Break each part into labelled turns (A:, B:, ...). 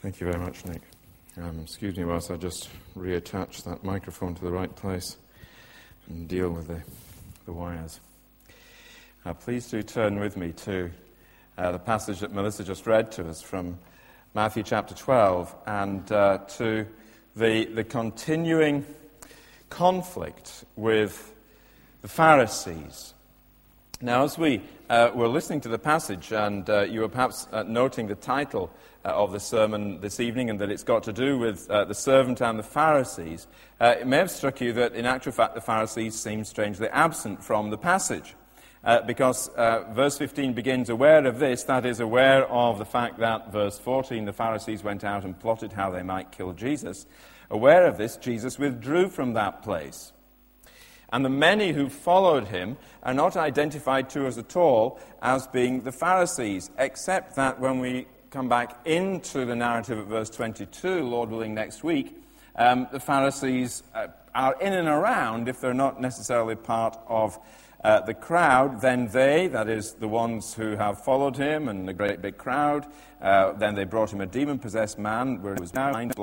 A: Thank you very much, Nick. Excuse me whilst I just reattach that microphone to the right place and deal with the wires. Please do turn with me to the passage that Melissa just read to us from Matthew chapter 12 and to the continuing conflict with the Pharisees. Now, as we were listening to the passage, and you were perhaps noting the title of the sermon this evening, and that it's got to do with the servant and the Pharisees, it may have struck you that in actual fact the Pharisees seem strangely absent from the passage. Because verse 15 begins, aware of this, that is, aware of the fact that, verse 14, the Pharisees went out and plotted how they might kill Jesus. Aware of this, Jesus withdrew from that place. And the many who followed him are not identified to us at all as being the Pharisees, except that when we come back into the narrative at verse 22, Lord willing next week, the Pharisees are in and around, if they're not necessarily part of the crowd. Then they, that is the ones who have followed him and the great big crowd, then they brought him a demon-possessed man where he was blind,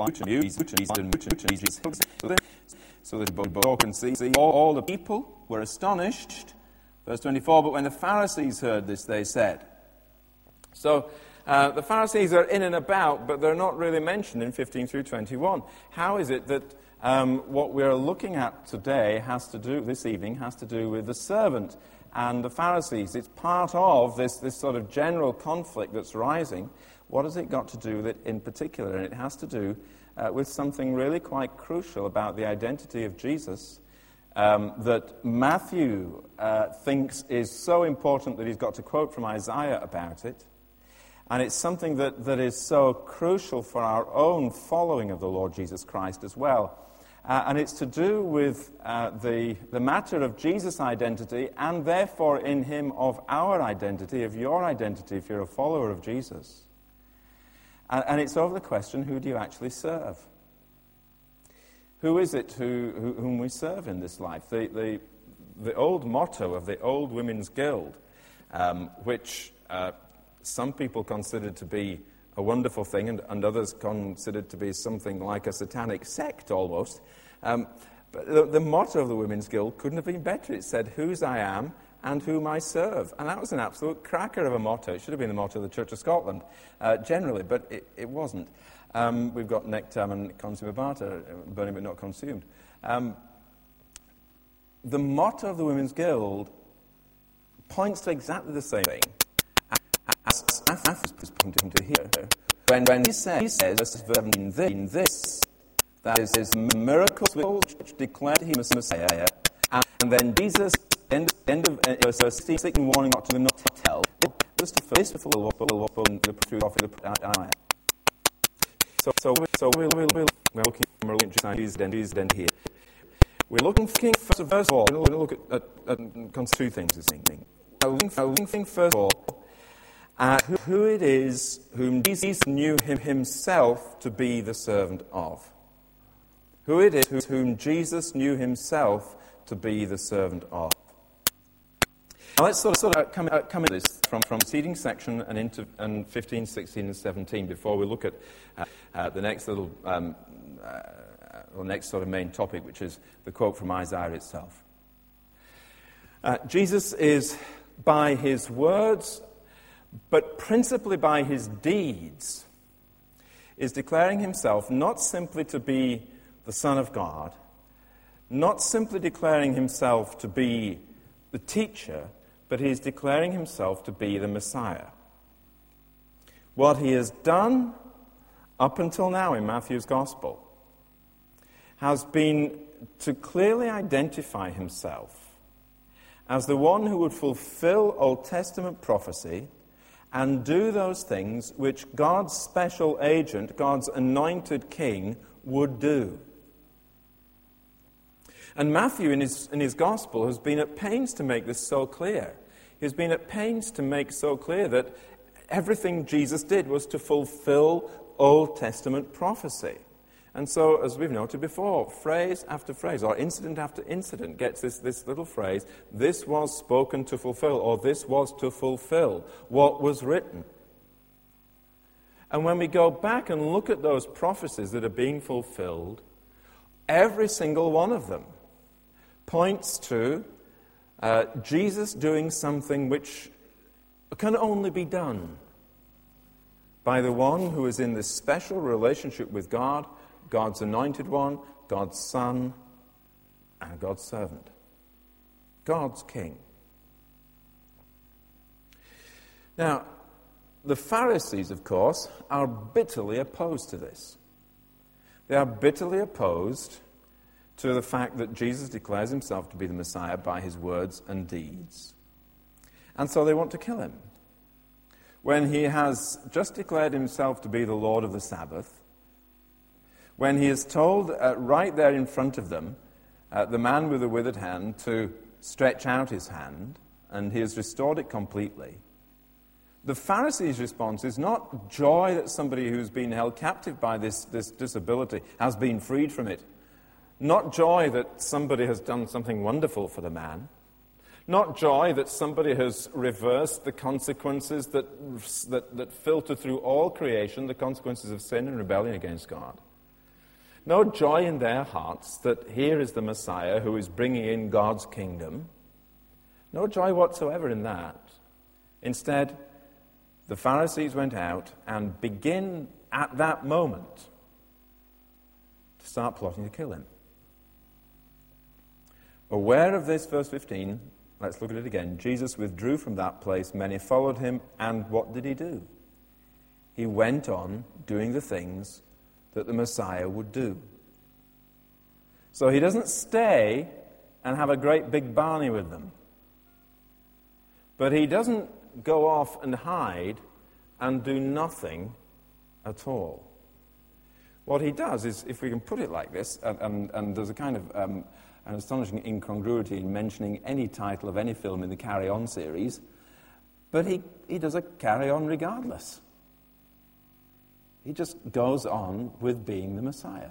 A: so that he both can see. All the people were astonished. Verse 24, but when the Pharisees heard this, they said. So the Pharisees are in and about, but they're not really mentioned in 15 through 21. How is it that what we're looking at today this evening has to do with the servant and the Pharisees? It's part of this sort of general conflict that's rising. What has it got to do with it in particular? And it has to do with something really quite crucial about the identity of Jesus that Matthew thinks is so important that he's got to quote from Isaiah about it. And it's something that is so crucial for our own following of the Lord Jesus Christ as well. And it's to do with the matter of Jesus' identity, and therefore in him of our identity, of your identity if you're a follower of Jesus. And it's over the question, who do you actually serve? Who is it whom we serve in this life? The old motto of the Old Women's Guild, which some people considered to be a wonderful thing, and others considered to be something like a satanic sect almost. But the motto of the Women's Guild couldn't have been better. It said, whose I am and whom I serve. And that was an absolute cracker of a motto. It should have been the motto of the Church of Scotland, generally, but it wasn't. We've got nectam and consumer barter, burning but not consumed. The motto of the Women's Guild points to exactly the same thing as is pointing to here. When he says, verse 17, this, that is miracles which declared him as Messiah, and then Jesus, end of verse 16, warning not to them not to tell, just to fulfill what the prophet Isaiah. So we're looking here. We're looking first of all, we're going to look at two things this evening. We're looking first of all at who it is whom Jesus knew himself to be the servant of. Who it is whom Jesus knew himself to be the servant of. Now let's sort of come at this from the preceding section and into 15, 16, and 17 before we look at the next next sort of main topic, which is the quote from Isaiah itself. Jesus is, by his words, but principally by his deeds, is declaring himself not simply to be the Son of God, not simply declaring himself to be the teacher, but he is declaring himself to be the Messiah. What he has done up until now in Matthew's Gospel has been to clearly identify himself as the one who would fulfill Old Testament prophecy and do those things which God's special agent, God's anointed king, would do. And Matthew, in his Gospel, has been at pains to make this so clear. He's been at pains to make so clear that everything Jesus did was to fulfill Old Testament prophecy. And so, as we've noted before, phrase after phrase, or incident after incident, gets this little phrase, this was spoken to fulfill, or this was to fulfill what was written. And when we go back and look at those prophecies that are being fulfilled, every single one of them points to Jesus doing something which can only be done by the one who is in this special relationship with God, God's anointed one, God's Son, and God's servant. God's King. Now, the Pharisees, of course, are bitterly opposed to this. They are bitterly opposed to the fact that Jesus declares himself to be the Messiah by his words and deeds. And so they want to kill him. When he has just declared himself to be the Lord of the Sabbath, when he is told right there in front of them, the man with the withered hand, to stretch out his hand, and he has restored it completely, the Pharisees' response is not joy that somebody who's been held captive by this disability has been freed from it. Not joy that somebody has done something wonderful for the man. Not joy that somebody has reversed the consequences that filter through all creation, the consequences of sin and rebellion against God. No joy in their hearts that here is the Messiah who is bringing in God's kingdom. No joy whatsoever in that. Instead, the Pharisees went out and begin at that moment to start plotting to kill him. Aware of this, verse 15, let's look at it again. Jesus withdrew from that place, many followed him, and what did he do? He went on doing the things that the Messiah would do. So he doesn't stay and have a great big barney with them. But he doesn't go off and hide and do nothing at all. What he does is, if we can put it like this, and there's a kind of an astonishing incongruity in mentioning any title of any film in the Carry On series, but he does a carry on regardless. He just goes on with being the Messiah.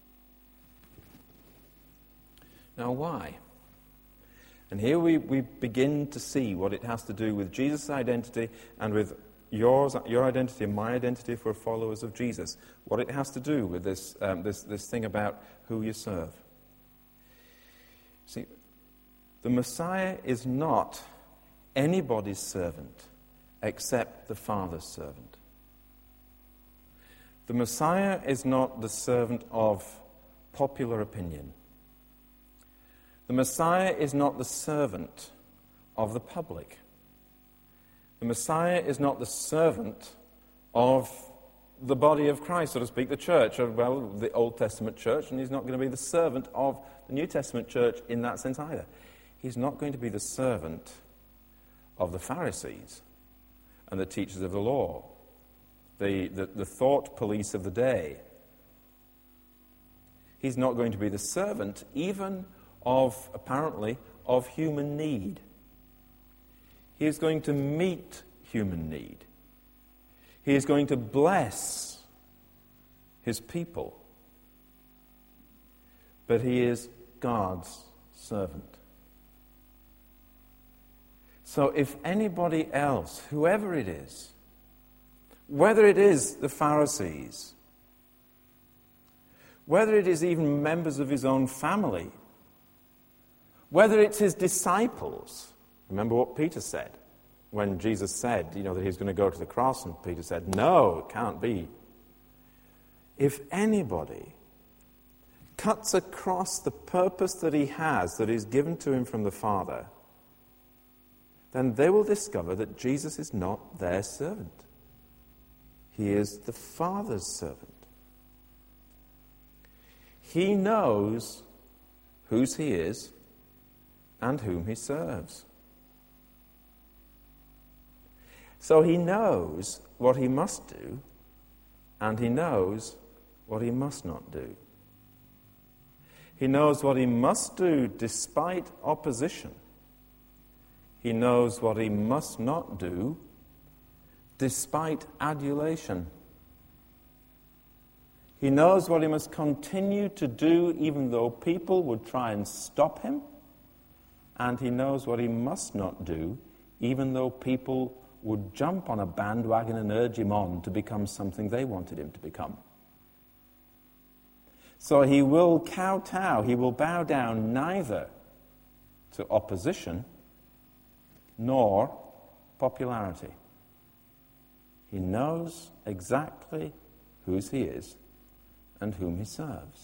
A: Now, why? And here we begin to see what it has to do with Jesus' identity and with your identity and my identity if we're followers of Jesus. What it has to do with this thing about who you serve. See, the Messiah is not anybody's servant except the Father's servant. The Messiah is not the servant of popular opinion. The Messiah is not the servant of the public. The Messiah is not the servant of the body of Christ, so to speak, the church, or, well, the Old Testament church, and he's not going to be the servant of the New Testament church in that sense either. He's not going to be the servant of the Pharisees and the teachers of the law, the thought police of the day. He's not going to be the servant even apparently, of human need. He is going to meet human need. He is going to bless his people. But he is God's servant. So if anybody else, whoever it is, whether it is the Pharisees, whether it is even members of his own family, whether it's his disciples, remember what Peter said when Jesus said, that he was going to go to the cross, and Peter said, no, it can't be. If anybody cuts across the purpose that he has, that is given to him from the Father, then they will discover that Jesus is not their servant. He is the Father's servant. He knows whose he is and whom he serves. So he knows what he must do, and he knows what he must not do. He knows what he must do despite opposition. He knows what he must not do despite adulation. He knows what he must continue to do even though people would try and stop him. And he knows what he must not do, even though people would jump on a bandwagon and urge him on to become something they wanted him to become. So he will kowtow, he will bow down neither to opposition nor popularity. He knows exactly whose he is and whom he serves.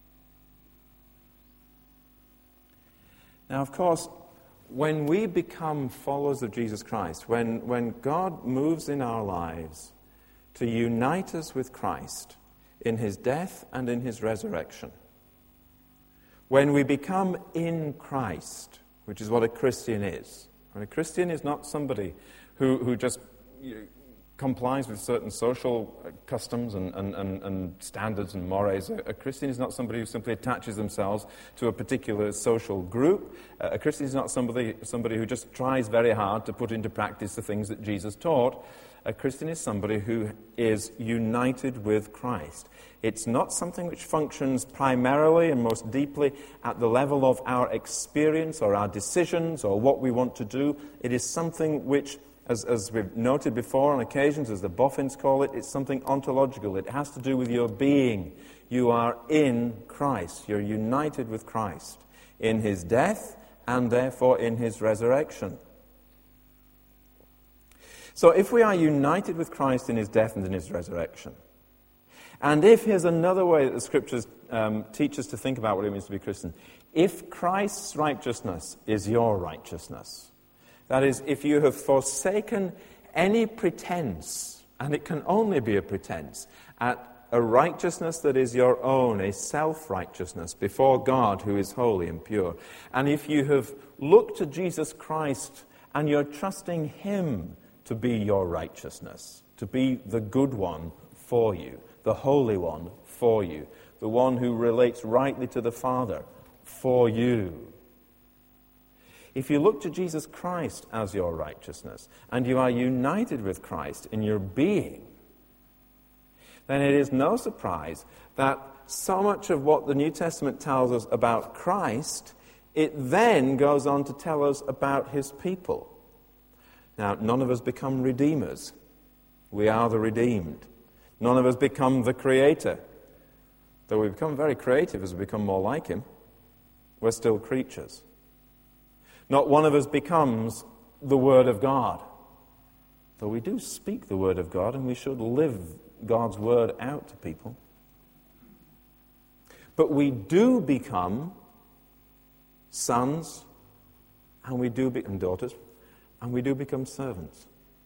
A: Now, of course, when we become followers of Jesus Christ, when God moves in our lives to unite us with Christ in his death and in his resurrection, when we become in Christ, which is what a Christian is. And a Christian is not somebody who just complies with certain social customs and standards and mores. A Christian is not somebody who simply attaches themselves to a particular social group. A Christian is not somebody who just tries very hard to put into practice the things that Jesus taught. A Christian is somebody who is united with Christ. It's not something which functions primarily and most deeply at the level of our experience or our decisions or what we want to do. It is something which, as we've noted before on occasions, as the Boffins call it, it's something ontological. It has to do with your being. You are in Christ. You're united with Christ in his death and therefore in his resurrection. So if we are united with Christ in his death and in his resurrection, and if, here's another way that the Scriptures teach us to think about what it means to be a Christian, if Christ's righteousness is your righteousness, that is, if you have forsaken any pretense, and it can only be a pretense, at a righteousness that is your own, a self-righteousness before God who is holy and pure, and if you have looked to Jesus Christ and you're trusting him to be your righteousness, to be the good one for you, the holy one for you, the one who relates rightly to the Father for you. If you look to Jesus Christ as your righteousness, and you are united with Christ in your being, then it is no surprise that so much of what the New Testament tells us about Christ, it then goes on to tell us about his people. Now, none of us become redeemers. We are the redeemed. None of us become the creator. Though we become very creative as we become more like him, we're still creatures. Not one of us becomes the Word of God. Though we do speak the Word of God, and we should live God's Word out to people. But we do become sons, and we do become daughters, and we do become servants.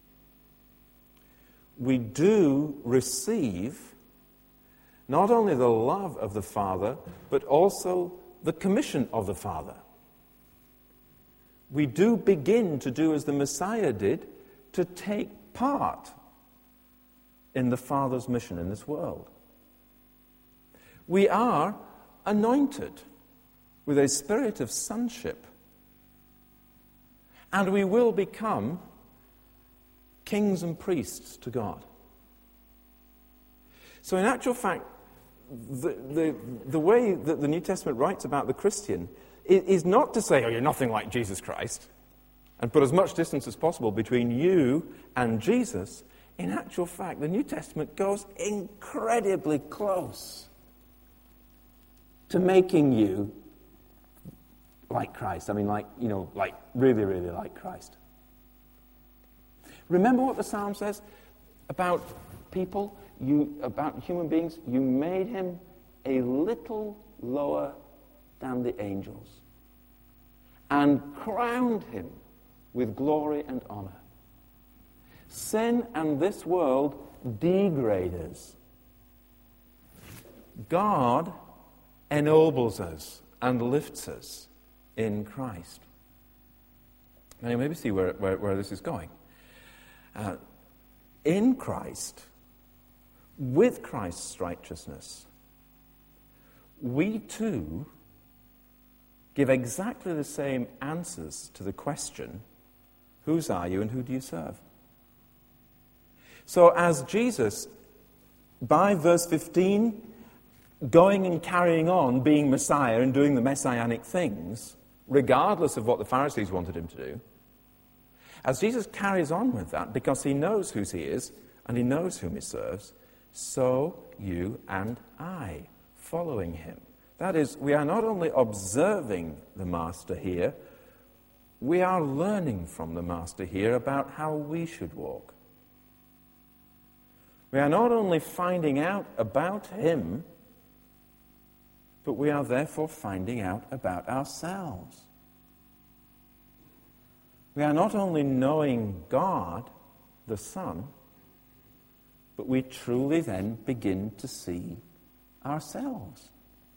A: We do receive not only the love of the Father, but also the commission of the Father. We do begin to do as the Messiah did, to take part in the Father's mission in this world. We are anointed with a spirit of sonship, and we will become kings and priests to God. So in actual fact, the way that the New Testament writes about the Christian is not to say, oh, you're nothing like Jesus Christ, and put as much distance as possible between you and Jesus. In actual fact, the New Testament goes incredibly close to making you like Christ. I mean, like really, really like Christ. Remember what the Psalm says about people, about human beings? You made him a little lower than the angels and crowned him with glory and honor. Sin and this world degrade us. God ennobles us and lifts us in Christ. Now you maybe see where this is going. In Christ, with Christ's righteousness, we too give exactly the same answers to the question, whose are you and who do you serve? So as Jesus, by verse 15, going and carrying on being Messiah and doing the messianic things, regardless of what the Pharisees wanted him to do, As Jesus carries on with that, because he knows whose he is and he knows whom he serves, so you and I, following him. That is, we are not only observing the Master here, we are learning from the Master here about how we should walk. We are not only finding out about him, but we are therefore finding out about ourselves. We are not only knowing God, the Son, but we truly then begin to see ourselves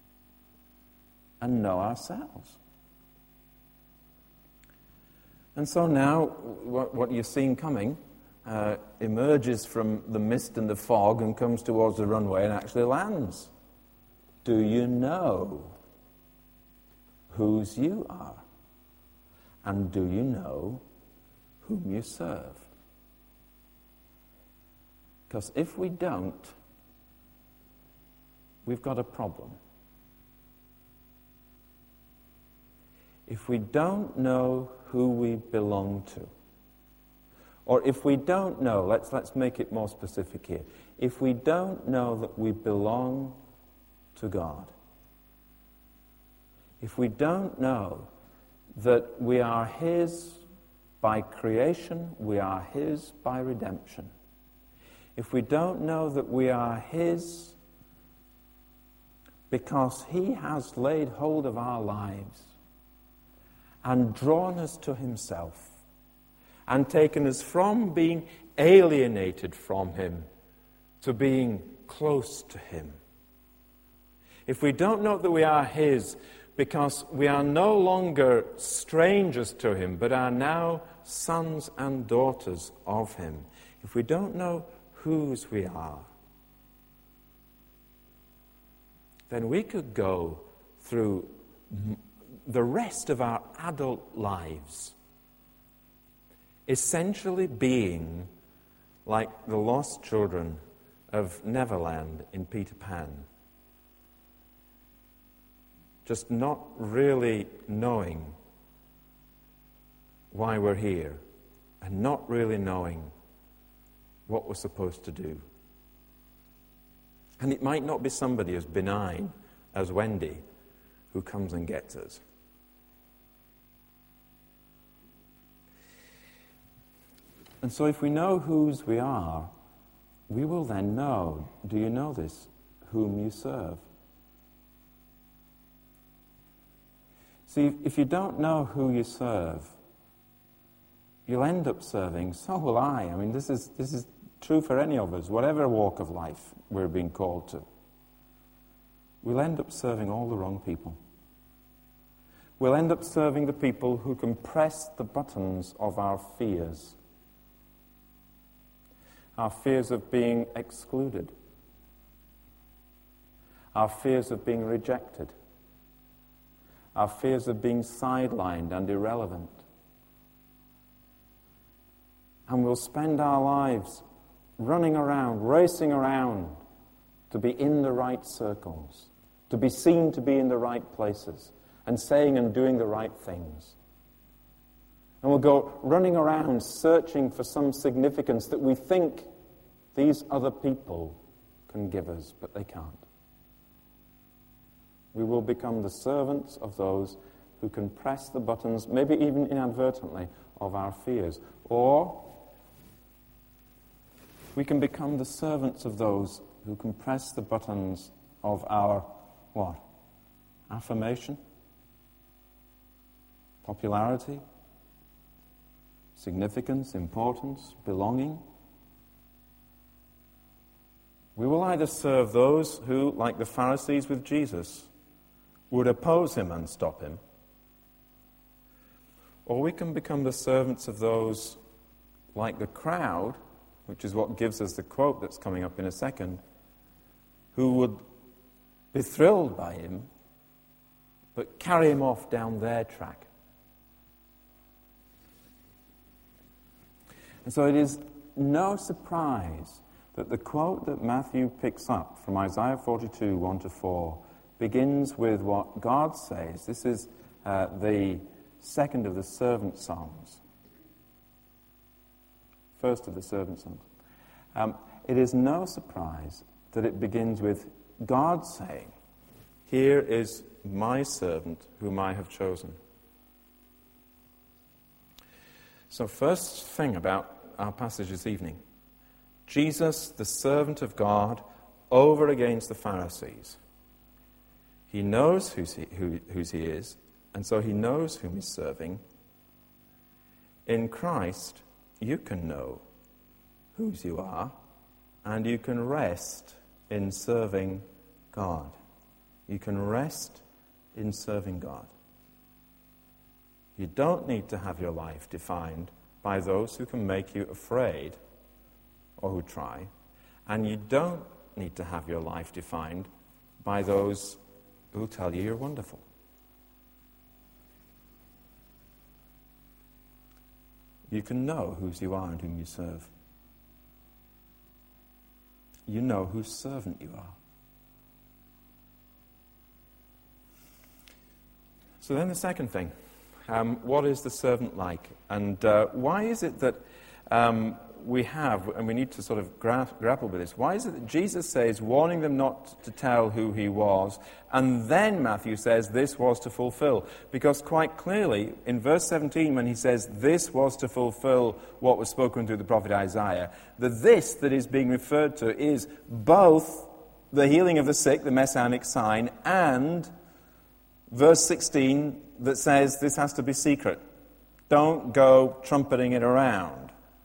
A: and know ourselves. And so now, what you're seeing coming emerges from the mist and the fog and comes towards the runway and actually lands. Do you know whose you are? And do you know whom you serve? Because if we don't, we've got a problem. If we don't know who we belong to, or if we don't know, let's make it more specific here. If we don't know that we belong to God, if we don't know that we are his by creation, we are his by redemption, if we don't know that we are his because he has laid hold of our lives and drawn us to himself and taken us from being alienated from him to being close to him, if we don't know that we are his because we are no longer strangers to him but are now sons and daughters of him, if we don't know whose we are, then we could go through the rest of our adult lives essentially being like the lost children of Neverland in Peter Pan, just not really knowing why we're here and not really knowing what we're supposed to do. And it might not be somebody as benign as Wendy who comes and gets us. And so if we know whose we are, we will then know, do you know this, whom you serve? See, if you don't know who you serve, you'll end up serving, so will I. I mean, this is true for any of us, whatever walk of life we're being called to. We'll end up serving all the wrong people. We'll end up serving the people who can press the buttons of our fears. Our fears of being excluded. Our fears of being rejected. Our fears of being sidelined and irrelevant. And we'll spend our lives running around, racing around to be in the right circles, to be seen to be in the right places, and saying and doing the right things. And we'll go running around searching for some significance that we think these other people can give us, but they can't. We will become the servants of those who can press the buttons, maybe even inadvertently, of our fears. Or we can become the servants of those who can press the buttons of our, what? Affirmation? Popularity? Significance? Importance? Belonging? We will either serve those who, like the Pharisees with Jesus, would oppose him and stop him, or we can become the servants of those, like the crowd, which is what gives us the quote that's coming up in a second, who would be thrilled by him, but carry him off down their track. And so it is no surprise that the quote that Matthew picks up from Isaiah 42, 1-4, begins with what God says. This is the second of the servant songs. First of the servant songs. It is no surprise that it begins with God saying, "Here is my servant whom I have chosen." So first thing about our passage this evening, Jesus, the servant of God, over against the Pharisees. He knows whose he is, and so he knows whom he's serving. In Christ, you can know whose you are, and you can rest in serving God. You can rest in serving God. You don't need to have your life defined by those who can make you afraid or who try, and you don't need to have your life defined by those who tell you you're wonderful. You can know whose you are and whom you serve. You know whose servant you are. So then the second thing, what is the servant like? And why is it that we have, and we need to sort of grapple with this, why is it that Jesus says, warning them not to tell who he was, and then Matthew says this was to fulfill? Because quite clearly, in verse 17, when he says this was to fulfill what was spoken through the prophet Isaiah, the this that is being referred to is both the healing of the sick, the messianic sign, and verse 16 that says this has to be secret. Don't go trumpeting it around.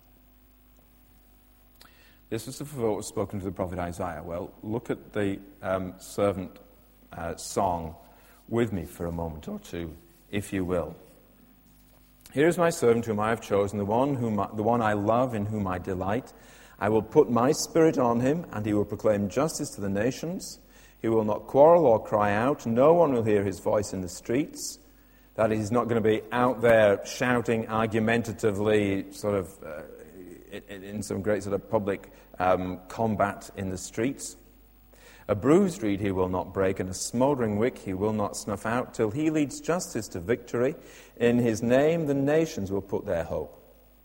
A: This was to fulfill what was spoken to the prophet Isaiah. Well, look at the servant song with me for a moment or two, if you will. Here is my servant whom I have chosen, the one I love, in whom I delight. I will put my spirit on him, and he will proclaim justice to the nations. He will not quarrel or cry out. No one will hear his voice in the streets. That is, he's not going to be out there shouting argumentatively, sort of in some great sort of public combat in the streets. A bruised reed he will not break, and a smouldering wick he will not snuff out, till he leads justice to victory. In his name the nations will put their hope.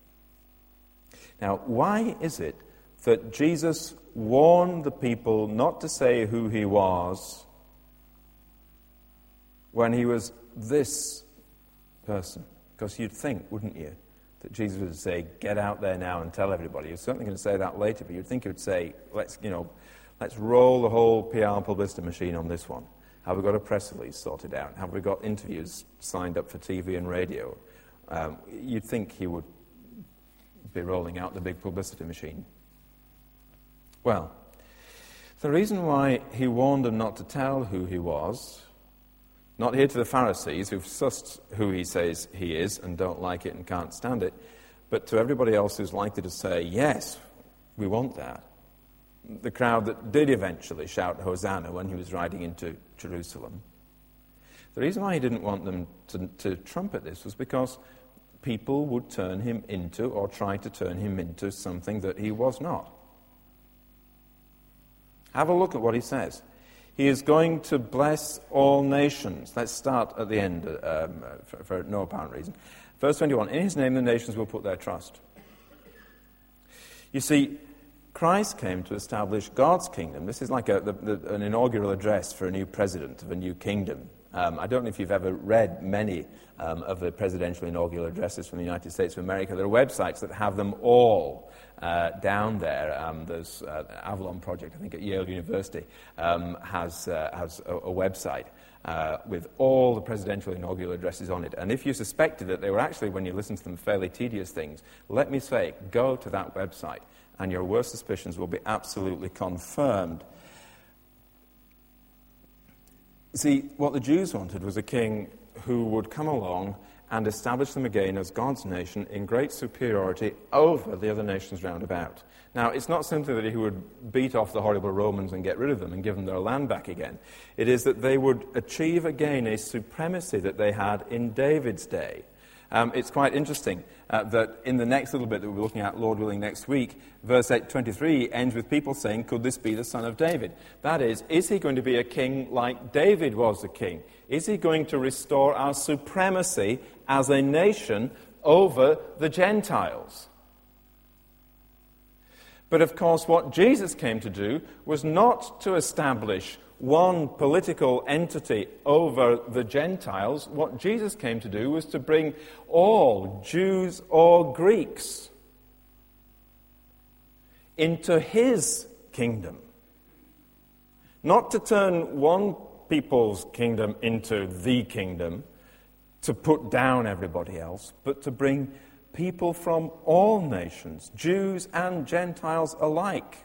A: Now, why is it that Jesus warned the people not to say who he was when he was this person? Because you'd think, wouldn't you, that Jesus would say, get out there now and tell everybody. He's certainly going to say that later, but you'd think he would say, let's roll the whole PR publicity machine on this one. Have we got a press release sorted out? Have we got interviews signed up for TV and radio? You'd think he would be rolling out the big publicity machine. Well, the reason why he warned them not to tell who he was, not here to the Pharisees, who've sussed who he says he is and don't like it and can't stand it, but to everybody else who's likely to say, yes, we want that. The crowd that did eventually shout Hosanna when he was riding into Jerusalem. The reason why he didn't want them to trumpet this was because people would turn him into, or try to turn him into, something that he was not. Have a look at what he says. He is going to bless all nations. Let's start at the end for no apparent reason. Verse 21, in his name the nations will put their trust. You see, Christ came to establish God's kingdom. This is like an inaugural address for a new president of a new kingdom. I don't know if you've ever read many of the presidential inaugural addresses from the United States of America. There are websites that have them all down there. There's Avalon Project, I think, at Yale University, has a website with all the presidential inaugural addresses on it. And if you suspected that they were actually, when you listen to them, fairly tedious things, let me say, go to that website, and your worst suspicions will be absolutely confirmed. See, what the Jews wanted was a king who would come along and establish them again as God's nation in great superiority over the other nations round about. Now, it's not simply that he would beat off the horrible Romans and get rid of them and give them their land back again. It is that they would achieve again a supremacy that they had in David's day. It's quite interesting that in the next little bit that we'll be looking at, Lord willing, next week, verse 23 ends with people saying, could this be the son of David? That is he going to be a king like David was a king? Is he going to restore our supremacy as a nation over the Gentiles? But of course, what Jesus came to do was not to establish one political entity over the Gentiles. What Jesus came to do was to bring all, Jews or Greeks, into his kingdom. Not to turn one people's kingdom into the kingdom, to put down everybody else, but to bring people from all nations, Jews and Gentiles alike,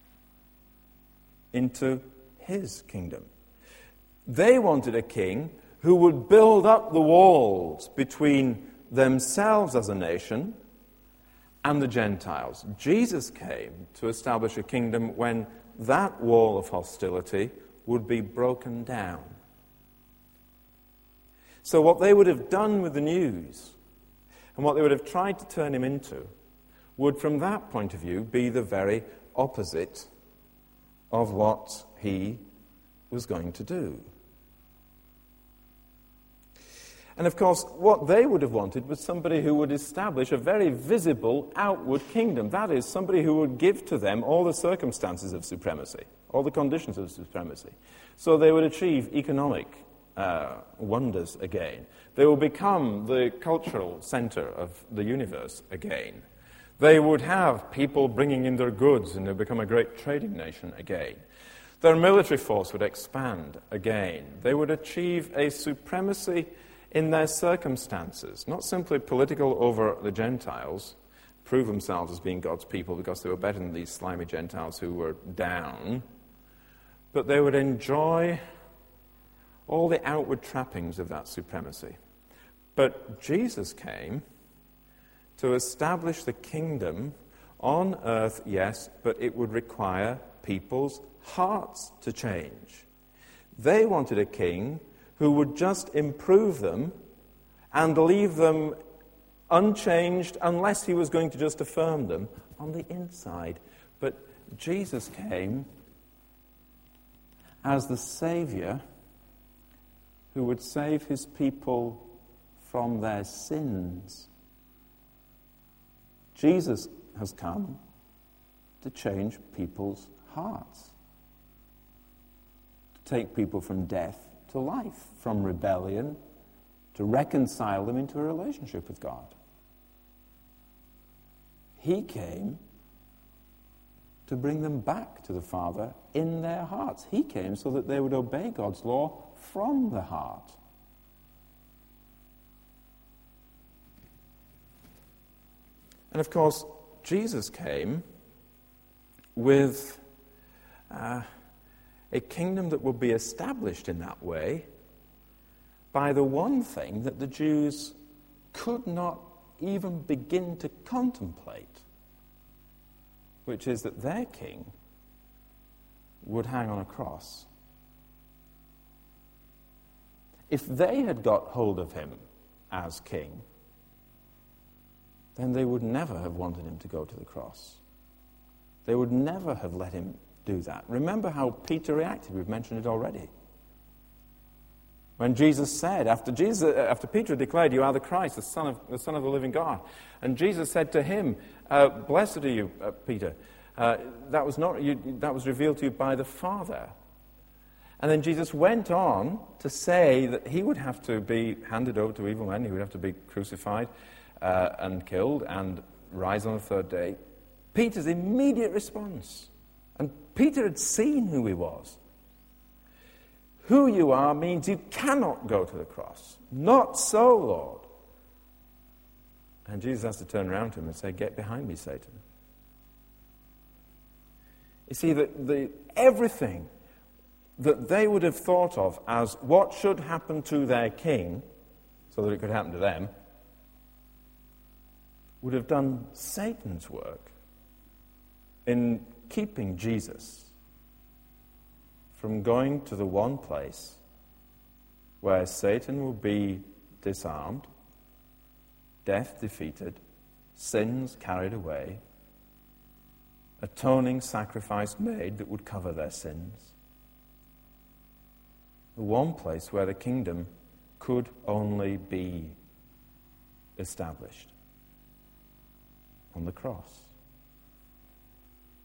A: into his kingdom. They wanted a king who would build up the walls between themselves as a nation and the Gentiles. Jesus came to establish a kingdom when that wall of hostility would be broken down. So what they would have done with the news, and what they would have tried to turn him into, would from that point of view be the very opposite of what he was going to do. And of course, what they would have wanted was somebody who would establish a very visible outward kingdom. That is, somebody who would give to them all the circumstances of supremacy, all the conditions of supremacy. So they would achieve economic wonders again. They will become the cultural center of the universe again. They would have people bringing in their goods and they'll become a great trading nation again. Their military force would expand again. They would achieve a supremacy in their circumstances, not simply political over the Gentiles, prove themselves as being God's people because they were better than these slimy Gentiles who were down, but they would enjoy all the outward trappings of that supremacy. But Jesus came to establish the kingdom on earth, yes, but it would require people's hearts to change. They wanted a king who would just improve them and leave them unchanged unless he was going to just affirm them on the inside. But Jesus came as the Savior who would save his people from their sins. Jesus has come to change people's hearts, to take people from death to life, from rebellion to reconcile them into a relationship with God. He came to bring them back to the Father in their hearts. He came so that they would obey God's law from the heart. And of course, Jesus came with a kingdom that would be established in that way by the one thing that the Jews could not even begin to contemplate, which is that their king would hang on a cross. If they had got hold of him as king, then they would never have wanted him to go to the cross. They would never have let him do that. Remember how Peter reacted. We've mentioned it already. When Jesus said, after Peter declared, "You are the Christ, the Son of the living God," and Jesus said to him, "Blessed are you, Peter. That was not you. That was revealed to you by the Father." And then Jesus went on to say that he would have to be handed over to evil men. He would have to be crucified and killed and rise on the third day. Peter's immediate response, and Peter had seen who he was. "Who you are means you cannot go to the cross. Not so, Lord." And Jesus has to turn around to him and say, "Get behind me, Satan." You see, that everything that they would have thought of as what should happen to their king, so that it could happen to them, would have done Satan's work in keeping Jesus from going to the one place where Satan will be disarmed, death defeated, sins carried away, atoning sacrifice made that would cover their sins. The one place where the kingdom could only be established: on the cross.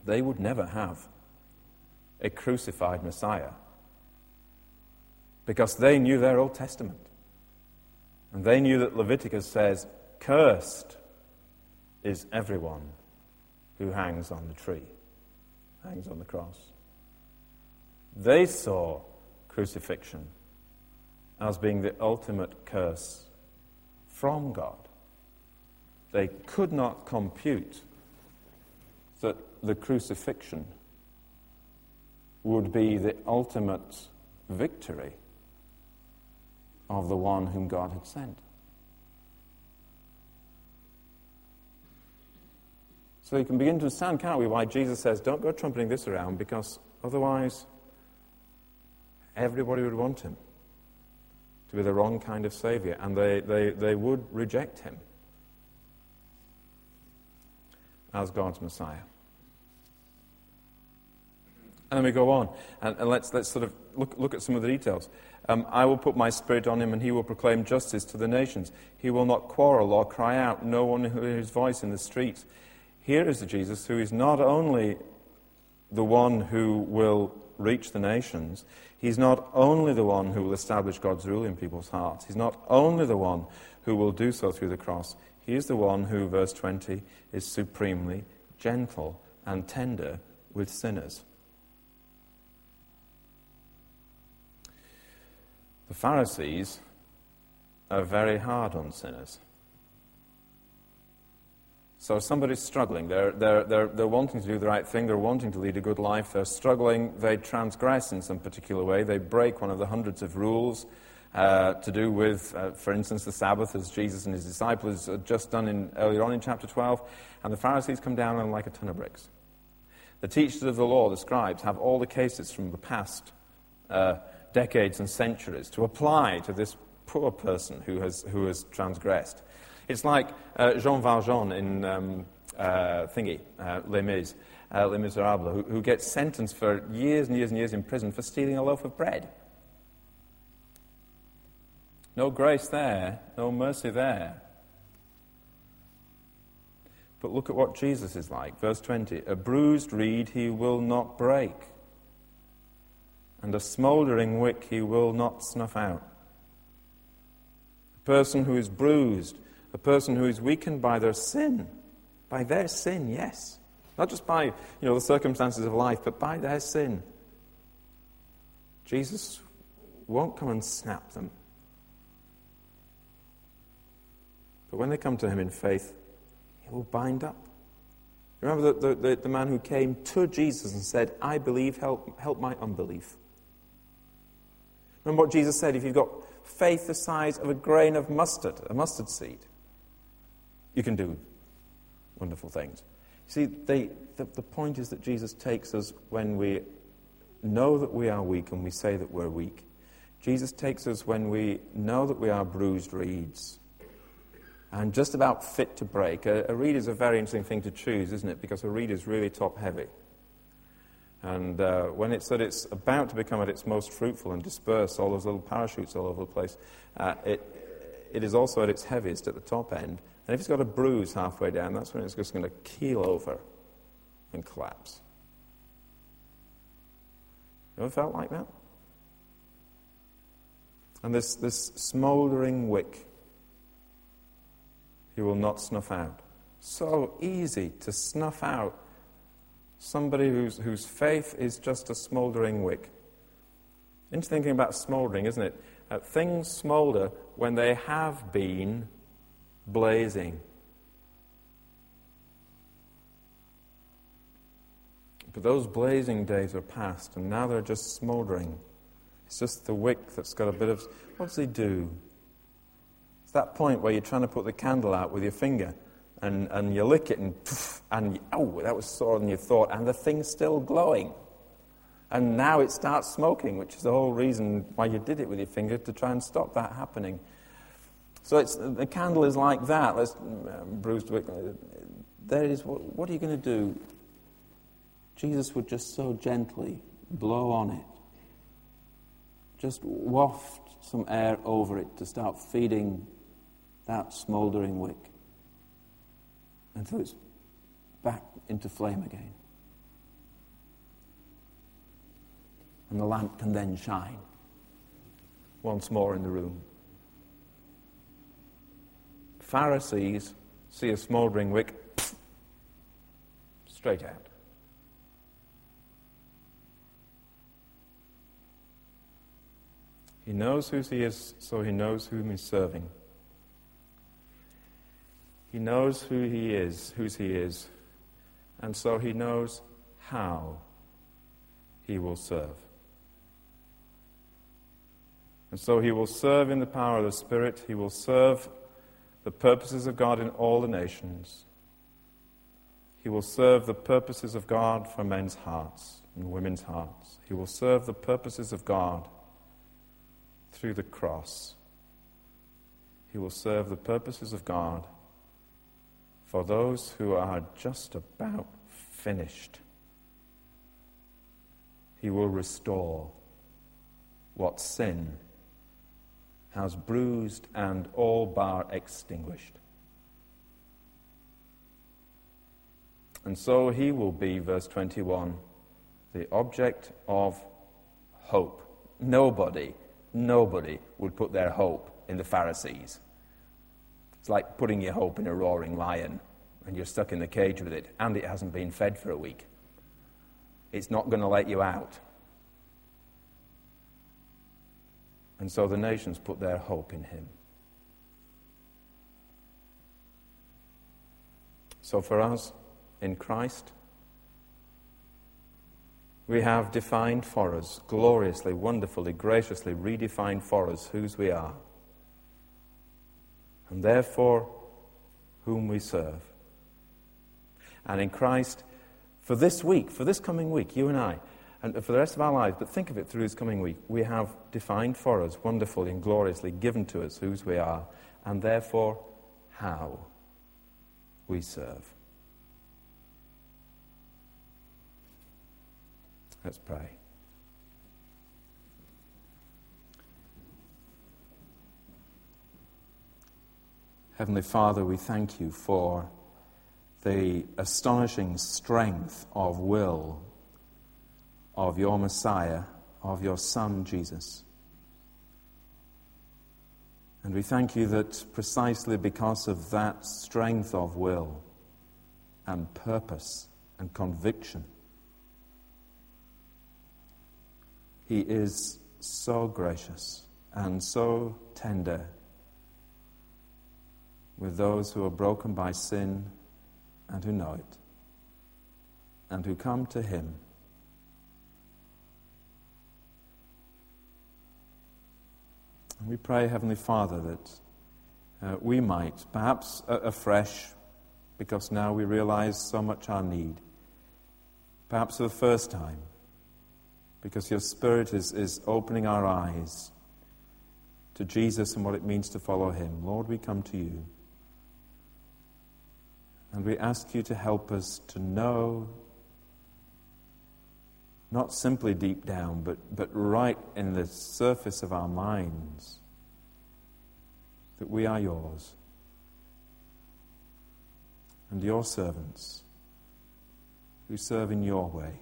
A: they would never have a crucified Messiah, because they knew their Old Testament. And they knew that Leviticus says, "Cursed is everyone who hangs on the tree, hangs on the cross." They saw crucifixion as being the ultimate curse from God. They could not compute that the crucifixion would be the ultimate victory of the one whom God had sent. So you can begin to understand, can't we, why Jesus says, don't go trumpeting this around, because otherwise everybody would want him to be the wrong kind of Saviour, and they would reject him as God's Messiah. And then we go on, and let's sort of look at some of the details. I will put my Spirit on him, and he will proclaim justice to the nations. He will not quarrel or cry out. No one will hear his voice in the streets. Here is the Jesus who is not only the one who will reach the nations, he's not only the one who will establish God's rule in people's hearts. He's not only the one who will do so through the cross. He is the one who, verse 20, is supremely gentle and tender with sinners. The Pharisees are very hard on sinners. So somebody's struggling. They're wanting to do the right thing. They're wanting to lead a good life. They're struggling. They transgress in some particular way. They break one of the hundreds of rules to do with, for instance, the Sabbath, as Jesus and his disciples had just done earlier on in chapter 12. And the Pharisees come down on them like a ton of bricks. The teachers of the law, the scribes, have all the cases from the past decades and centuries to apply to this poor person who has transgressed. It's like Jean Valjean in Les Mis, Les Miserables, who gets sentenced for years and years and years in prison for stealing a loaf of bread. No grace there, no mercy there. But look at what Jesus is like. Verse 20, a bruised reed he will not break, and a smouldering wick he will not snuff out. A person who is bruised, a person who is weakened by their sin, yes. Not just by, the circumstances of life, but by their sin. Jesus won't come and snap them. But when they come to him in faith, he will bind up. Remember the man who came to Jesus and said, I believe, help my unbelief. Remember what Jesus said, if you've got faith the size of a grain of mustard, a mustard seed, you can do wonderful things. See, the point is that Jesus takes us when we know that we are weak and we say that we're weak. Jesus takes us when we know that we are bruised reeds and just about fit to break. A reed is a very interesting thing to choose, isn't it? Because a reed is really top-heavy. And when it's about to become at its most fruitful and disperse all those little parachutes all over the place, it is also at its heaviest at the top end. And if it's got a bruise halfway down, that's when it's just going to keel over and collapse. You ever felt like that? And this smouldering wick, he will not snuff out. So easy to snuff out somebody whose faith is just a smouldering wick. Interesting thinking about smouldering, isn't it? Things smoulder when they have been blazing. But those blazing days are past, and now they're just smouldering. It's just the wick that's got a bit of... What does he do? It's that point where you're trying to put the candle out with your finger, and you lick it, and poof, and that was sore than you thought, and the thing's still glowing. And now it starts smoking, which is the whole reason why you did it with your finger, to try and stop that happening. So the candle is like that. Bruised wick. There it is. What are you going to do? Jesus would just so gently blow on it. Just waft some air over it to start feeding that smouldering wick until it's back into flame again. And the lamp can then shine once more in the room. Pharisees see a smouldering wick, straight out. He knows who he is, so he knows whom he's serving. He knows who he is, whose he is, and so he knows how he will serve. And so he will serve in the power of the Spirit. He will serve the purposes of God in all the nations. He will serve the purposes of God for men's hearts and women's hearts. He will serve the purposes of God through the cross. He will serve the purposes of God for those who are just about finished. He will restore what sin has bruised and all bar extinguished. And so he will be, verse 21, the object of hope. Nobody would put their hope in the Pharisees. It's like putting your hope in a roaring lion and you're stuck in the cage with it and it hasn't been fed for a week. It's not going to let you out. And so the nations put their hope in him. So for us, in Christ, we have defined for us, gloriously, wonderfully, graciously redefined for us whose we are. And therefore, whom we serve. And in Christ, for this week, for this coming week, you and I, and for the rest of our lives, but think of it through this coming week, we have defined for us, wonderfully and gloriously given to us whose we are, and therefore how we serve. Let's pray. Heavenly Father, we thank you for the astonishing strength of will of your Messiah, of your Son, Jesus. And we thank you that precisely because of that strength of will and purpose and conviction, he is so gracious and so tender with those who are broken by sin and who know it, and who come to him. And we pray, Heavenly Father, that we might, perhaps afresh, because now we realize so much our need, perhaps for the first time, because your Spirit is opening our eyes to Jesus and what it means to follow him. Lord, we come to you. And we ask you to help us to know, not simply deep down, but right in the surface of our minds, that we are yours and your servants who serve in your way.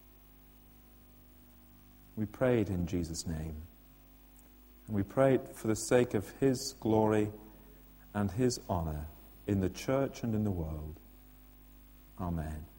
A: We pray it in Jesus' name. And we pray it for the sake of his glory and his honor in the church and in the world. Amen.